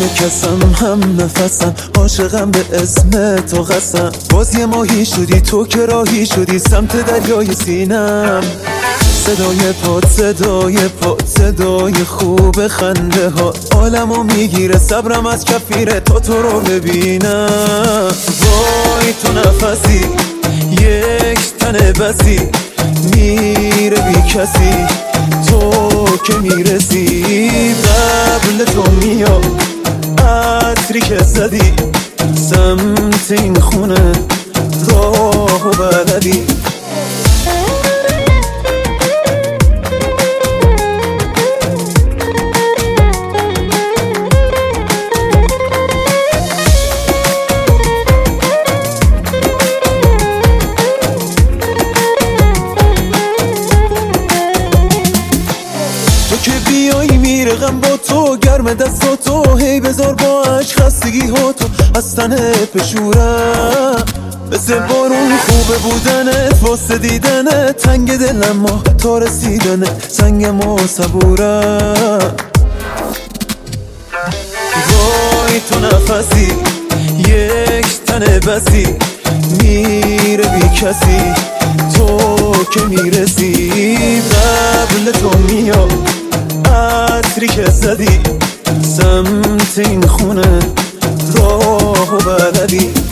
کسم هم نفسم، عاشقم به اسم تو قسم. باز یه ماهی شدی تو که راهی شدی سمت دریای سینم. صدای پاد صدای خوب خنده ها عالمو میگیره، صبرم از کفیره تا تو رو ببینم. وای تو نفسی یک تن بسی، میره بی کسی تو که میرسی. قبل تو میاد عطری که زدی سمت این خونه راهو بلدی. تو که بیایی میرقم با تو، گرم دستاتو هی بذار با عشق خستگی ها تو از تنت بشورم. مثل بارون خوبه بودنت واسه دیدنت، تنگ دلم ما تا رسیدنت سنگم و صبورم. وای تو نفسی یک تن بسی، میره بی کسی تو که میرسی. قبل تو میاد عطری که زدی سمت این خونه راهو بلدی.